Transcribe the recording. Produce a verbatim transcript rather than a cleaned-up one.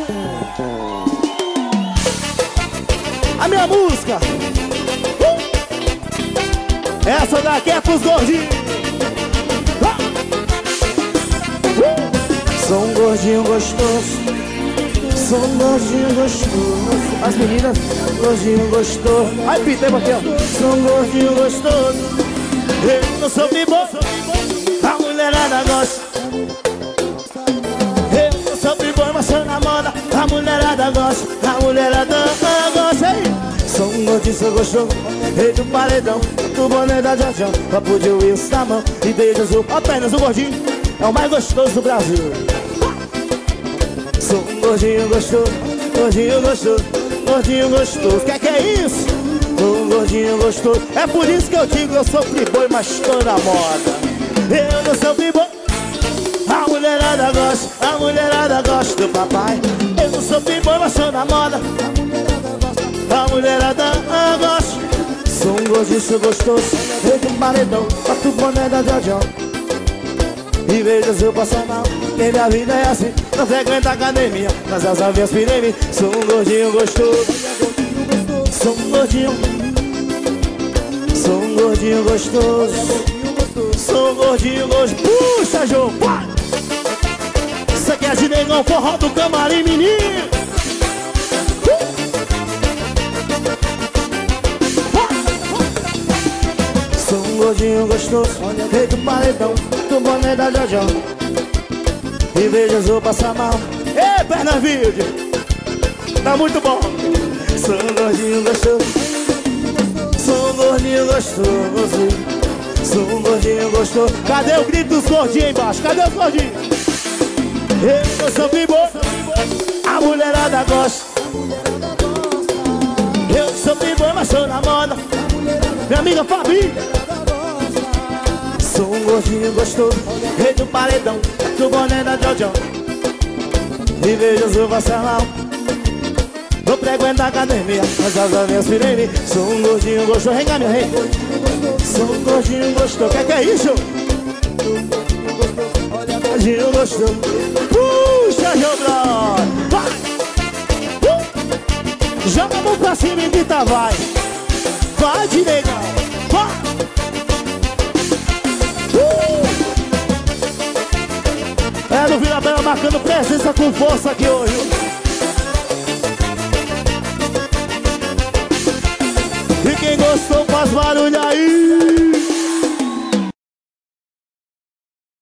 A minha música uh! Essa daqui é pros gordinhos. uh! Sou um gordinho gostoso, sou um gordinho gostoso. As meninas, gordinho gostoso. ai, Pita, aqui, ó. Sou um gordinho gostoso. Eu não sou bom, a mulherada gosta. Eu não sou bom, mas sou na moda. A mulherada gosta, a mulherada gosta. Aí. Sou um gordinho, sou gostoso. Rei do paredão, do boné da Jajão, papo de Wilson na mão e beijo azul. Apenas o gordinho é o mais gostoso do Brasil. Sou um gordinho gostoso, gordinho gostoso, gordinho gostoso. Que que é isso? Sou um gordinho gostoso. É por isso que eu digo, eu sou playboy, mas tô na moda. Eu não sou playboy, a mulherada gosta, a mulherada gosta do papai. Eu não sou playboy, mas tô na moda. A mulherada gosta. Sou um gordinho, sou gostoso. Rei do paredão, papo boné da Jajão e vejo eu passar mal. Que minha vida é assim, não frequenta academia, mas as avias pirem em mim. Sou um gordinho gostoso. Sou um gordinho, sou um gordinho gostoso. sou um gordinho gostoso. Puxa, Jô, vai! Isso aqui é de negão, forró do camarim, menino. Sou um gordinho gostoso, rei do paredão, do boné da Jajão e vejo eu passar mal. Ei, perna vídeo, tá muito bom. Sou um gordinho gostoso, sou um gordinho gostoso, sou um gordinho gostoso. Cadê o grito dos gordinhos aí embaixo? Cadê os gordinhos? Eu não sou bimbo, a mulherada gosta. Eu sou bimbo, mas sou na moda. Minha amiga Fabi. Sou um gordinho gostoso, Rei do paredão, do boné da Jojo e vejo eu passar mal. Não frequento a academia, mas as avias pirem em mim. Sou um gordinho gostoso, Vem cá, meu rei. sou um gordinho gostoso. Que que é isso? Gordinho gostoso. Puxa, meu brother. Vai! Uh! Joga a mão pra cima e grita, vai. Vai, de negão. Vai! Uh! É do Vila Bela marcando presença com força aqui hoje. E quem gostou faz barulho aí.